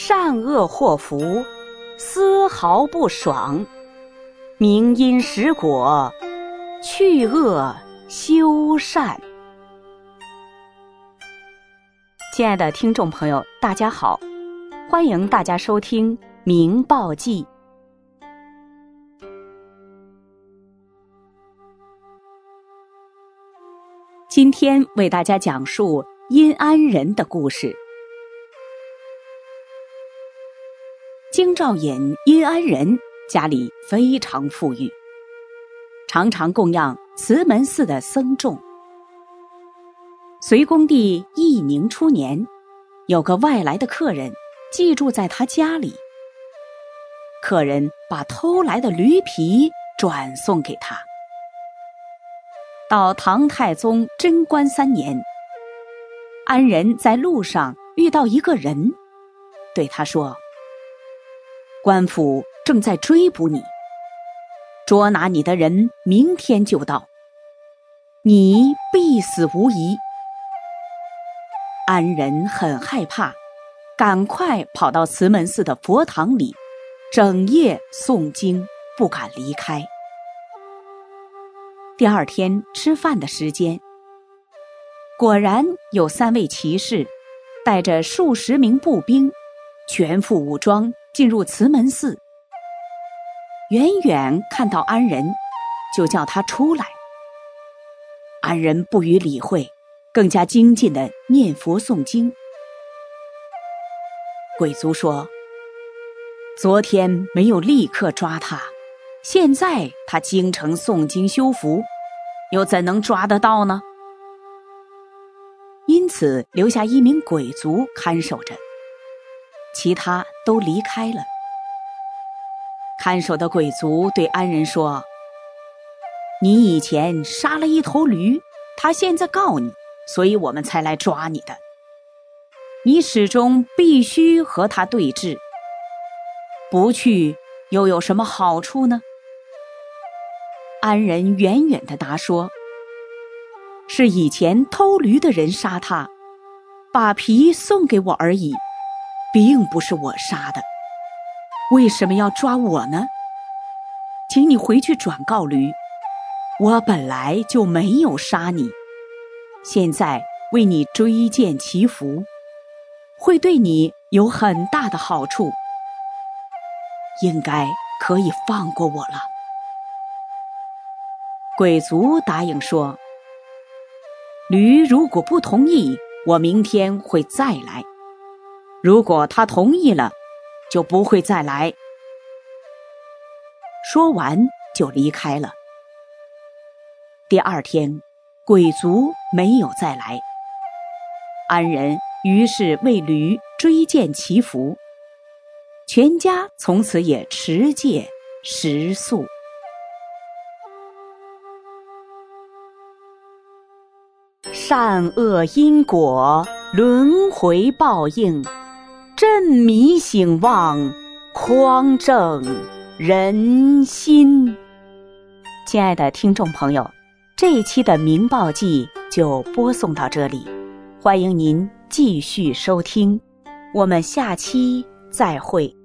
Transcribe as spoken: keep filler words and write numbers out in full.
善恶祸福，丝毫不爽。明因实果，去恶修善。亲爱的听众朋友，大家好，欢迎大家收听《明报记》。今天为大家讲述殷安仁的故事。京兆尹殷安仁家里非常富裕，常常供养慈门寺的僧众。隋恭帝义宁初年，有个外来的客人寄住在他家里，客人把偷来的驴皮转送给他。到唐太宗贞观三年，安仁在路上遇到一个人，对他说：官府正在追捕你，捉拿你的人明天就到，你必死无疑。安仁很害怕，赶快跑到慈门寺的佛堂里，整夜诵经，不敢离开。第二天吃饭的时间，果然有三位骑士带着数十名步兵，全副武装进入慈门寺。远远看到安仁，就叫他出来。安仁不予理会，更加精进地念佛诵经。鬼卒说：昨天没有立刻抓他，现在他京城诵经修福，又怎能抓得到呢？因此留下一名鬼卒看守着，其他都离开了。看守的鬼卒对安仁说：你以前杀了一头驴，他现在告你，所以我们才来抓你的。你始终必须和他对峙，不去又有什么好处呢？安仁远远地答说：是以前偷驴的人杀他，把皮送给我而已，并不是我杀的。为什么要抓我呢？请你回去转告驴，我本来就没有杀你，现在为你追荐祈福，会对你有很大的好处，应该可以放过我了。鬼卒答应说：驴如果不同意，我明天会再来，如果他同意了，就不会再来。说完就离开了。第二天，鬼卒没有再来，安仁于是为驴追荐祈福，全家从此也持戒食素。善恶因果，轮回报应，振迷醒望，匡正人心。亲爱的听众朋友，这一期的《明报记》就播送到这里，欢迎您继续收听，我们下期再会。